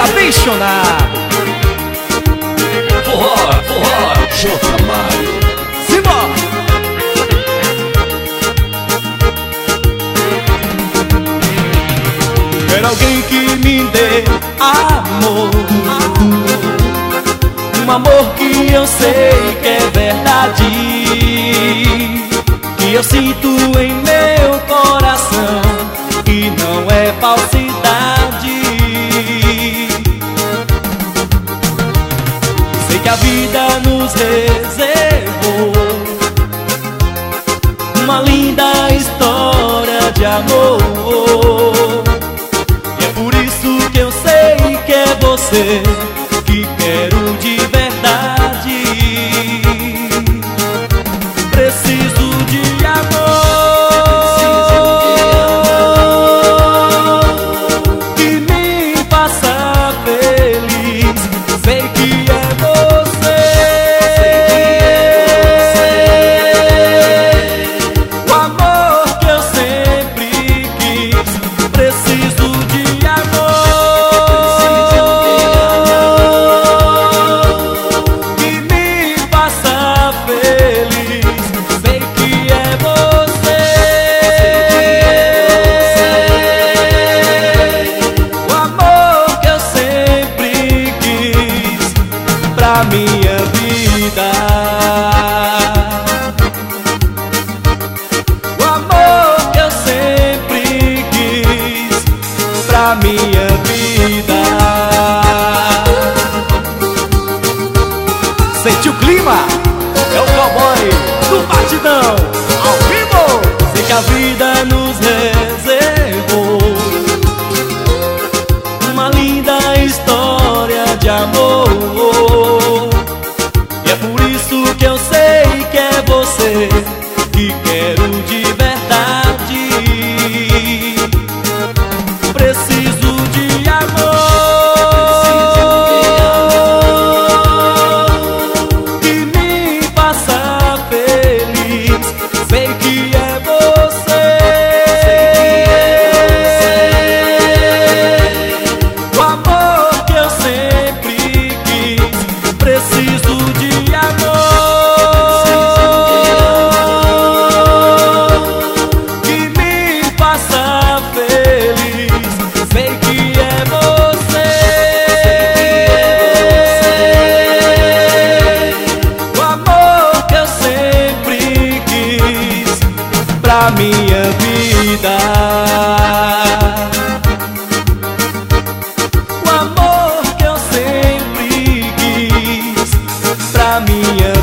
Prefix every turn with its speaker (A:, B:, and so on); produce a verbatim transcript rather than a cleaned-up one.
A: tá apaixonado.
B: Forró, forró, J. Mário.
A: Simbora! Quero alguém que me dê amor, um amor que eu sei que é verdade, que eu sinto em meu coração, que não é falsidade. Sei que a vida nos reservou uma linda história de amor, e é por isso que eu sei que é você que quero de verdade. Preciso de amor que me faça feliz. Sei que é você, o amor que eu sempre quis. Preciso de amor que me faça feliz. Sei que é você, o amor que eu sempre quis pra minha vida. O amor que eu sempre quis pra minha vida. Sente o clima? É o cowboy do batidão, ao vivo. Sei que a vida nos reservou uma linda história de amor, e é por isso que eu sei que é você que quero de verdade. Preciso de amor que me faça feliz. Sei que é você, o amor que eu sempre quis. Preciso de amor que me faça feliz. Sei que é você, o amor que eu sempre quis pra minha vida. O amor que eu sempre quis pra minha